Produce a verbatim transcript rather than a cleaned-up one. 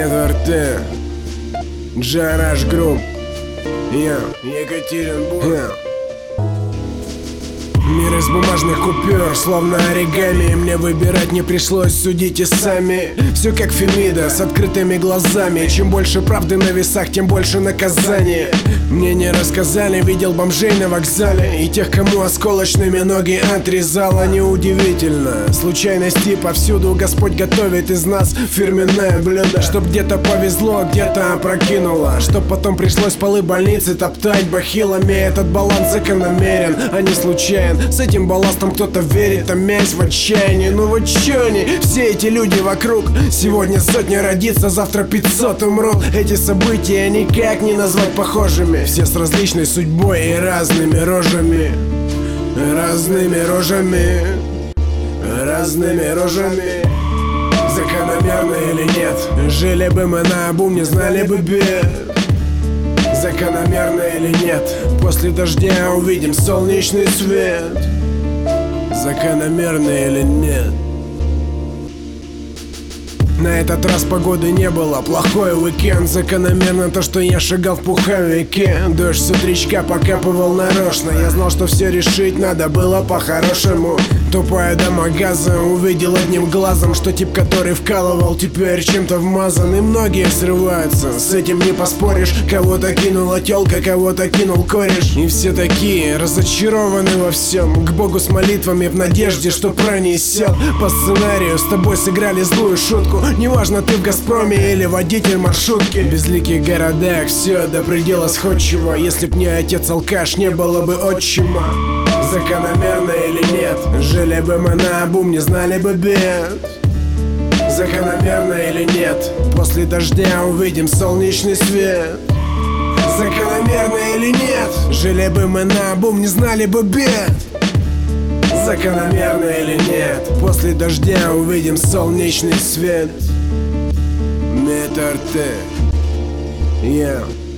Медварте, Джараш Групп, я, Екатеринбург, я. Мир из бумажных купюр, словно оригами. Мне выбирать не пришлось, судите сами. Все как Фемида, с открытыми глазами. Чем больше правды на весах, тем больше наказания. Мне не рассказали, видел бомжей на вокзале и тех, кому осколочными ноги отрезало. Неудивительно, случайности повсюду. Господь готовит из нас фирменное блюдо. Чтоб где-то повезло, где-то опрокинуло, чтоб потом пришлось полы больницы топтать бахилами. Этот баланс закономерен, а не случайен. С этим балластом кто-то верит, а мясь в отчаянии. Ну вот чё они, все эти люди вокруг? Сегодня сотни родится, завтра пятьсот умрут. Эти события никак не назвать похожими. Все с различной судьбой и разными рожами. Разными рожами. Разными рожами. Закономерно или нет? Жили бы мы наобум, не знали бы бед. Закономерно или нет? После дождя увидим солнечный свет. Закономерно или нет? На этот раз погоды не было, плохой уикенд. Закономерно то, что я шагал в пуховике. Дождь с утречка покапывал нарочно. Я знал, что все решить надо было по-хорошему. Тупая до магаза, увидел одним глазом, что тип, который вкалывал, теперь чем-то вмазан. И многие срываются, с этим не поспоришь. Кого-то кинула тёлка, кого-то кинул кореш. И все такие разочарованы во всем. К Богу с молитвами в надежде, что пронесет. По сценарию с тобой сыграли злую шутку. Неважно, ты в Газпроме или водитель маршрутки. В безликих городах все до предела сходчиво. Если б не отец-алкаш, не было бы отчима. Закономерно или нет? Жили бы мы наобум, не знали бы бед. Закономерно или нет? После дождя увидим солнечный свет. Закономерно или нет? Жили бы мы наобум, не знали бы бед. Закономерно или нет? После дождя увидим солнечный свет. Медварте, я.